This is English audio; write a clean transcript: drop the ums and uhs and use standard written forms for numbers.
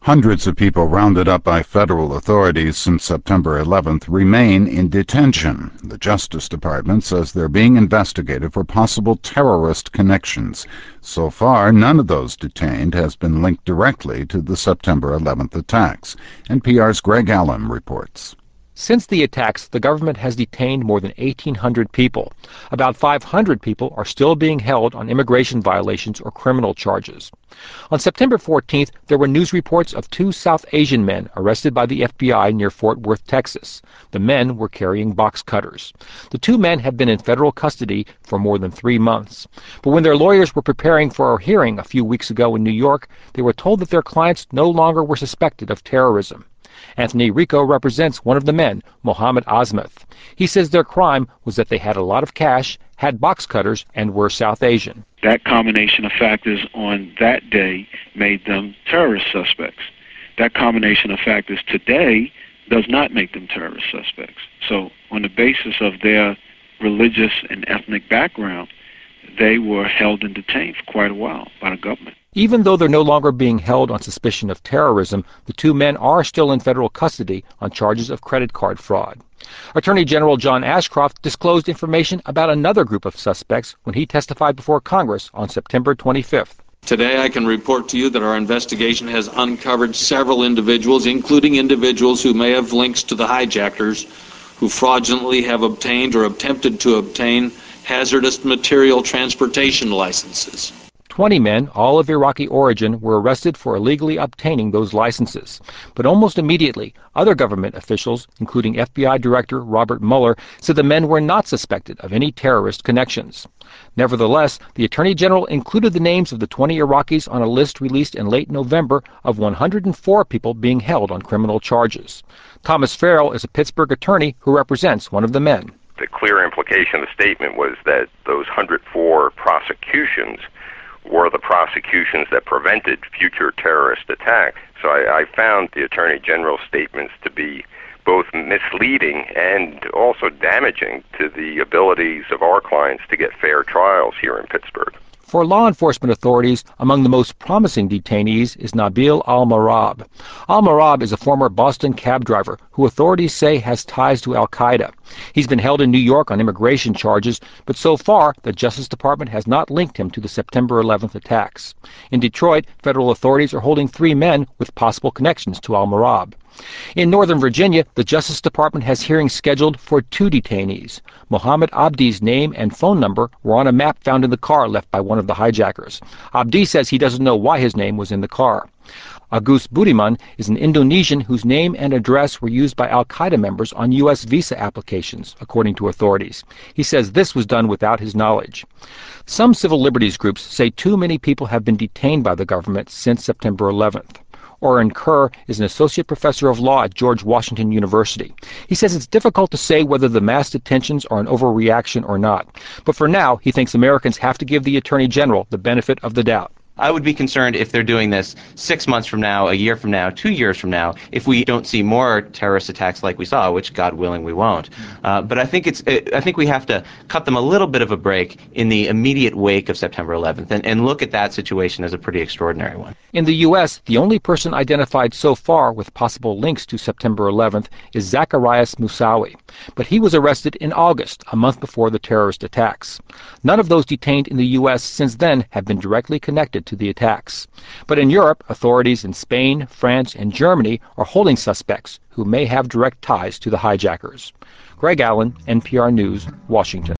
Hundreds of people rounded up by federal authorities since September 11th remain in detention. The Justice Department says they're being investigated for possible terrorist connections. So far, none of those detained has been linked directly to the September 11th attacks. NPR's Greg Allen reports. Since the attacks, the government has detained more than 1,800 people. About 500 people are still being held on immigration violations or criminal charges. On September 14th, there were news reports of 2 South Asian men arrested by the FBI near Fort Worth, Texas. The men were carrying box cutters. The 2 men had been in federal custody for more than 3 months. But when their lawyers were preparing for a hearing a few weeks ago in New York, they were told that their clients no longer were suspected of terrorism. Anthony Rico represents one of the men, Mohammed Azmuth. He says their crime was that they had a lot of cash, had box cutters, and were South Asian. That combination of factors on that day made them terrorist suspects. That combination of factors today does not make them terrorist suspects. So on the basis of their religious and ethnic background, they were held and detained for quite a while by the government. Even though they're no longer being held on suspicion of terrorism, the 2 men are still in federal custody on charges of credit card fraud. Attorney General John Ashcroft disclosed information about another group of suspects when he testified before Congress on September 25th. Today I can report to you that our investigation has uncovered several individuals, including individuals who may have links to the hijackers, who fraudulently have obtained or attempted to obtain hazardous material transportation licenses. 20 men, all of Iraqi origin, were arrested for illegally obtaining those licenses. But almost immediately, other government officials, including FBI Director Robert Mueller, said the men were not suspected of any terrorist connections. Nevertheless, the Attorney General included the names of the 20 Iraqis on a list released in late November of 104 people being held on criminal charges. Thomas Farrell is a Pittsburgh attorney who represents one of the men. The clear implication of the statement was that those 104 prosecutions were the prosecutions that prevented future terrorist attacks. So I found the Attorney General's statements to be both misleading and also damaging to the abilities of our clients to get fair trials here in Pittsburgh. For law enforcement authorities, among the most promising detainees is Nabil al-Marab. Al-Marab is a former Boston cab driver who authorities say has ties to al-Qaeda. He's been held in New York on immigration charges, but so far the Justice Department has not linked him to the September 11th attacks. In Detroit, federal authorities are holding 3 men with possible connections to al-Marab. In Northern Virginia, the Justice Department has hearings scheduled for 2 detainees. Mohammed Abdi's name and phone number were on a map found in the car left by one of the hijackers. Abdi says he doesn't know why his name was in the car. Agus Budiman is an Indonesian whose name and address were used by al-Qaeda members on U.S. visa applications, according to authorities. He says this was done without his knowledge. Some civil liberties groups say too many people have been detained by the government since September 11th. Oren Kerr is an associate professor of law at George Washington University. He says it's difficult to say whether the mass detentions are an overreaction or not. But for now, he thinks Americans have to give the Attorney General the benefit of the doubt. I would be concerned if they're doing this 6 months from now, a year from now, 2 years from now, if we don't see more terrorist attacks like we saw, which, God willing, we won't. But I think we have to cut them a little bit of a break in the immediate wake of September 11th and look at that situation as a pretty extraordinary one. In the U.S., the only person identified so far with possible links to September 11th is Zacharias Moussaoui. But he was arrested in August, a month before the terrorist attacks. None of those detained in the U.S. since then have been directly connected to the attacks. But in Europe, authorities in Spain, France, and Germany are holding suspects who may have direct ties to the hijackers. Greg Allen, NPR News, Washington.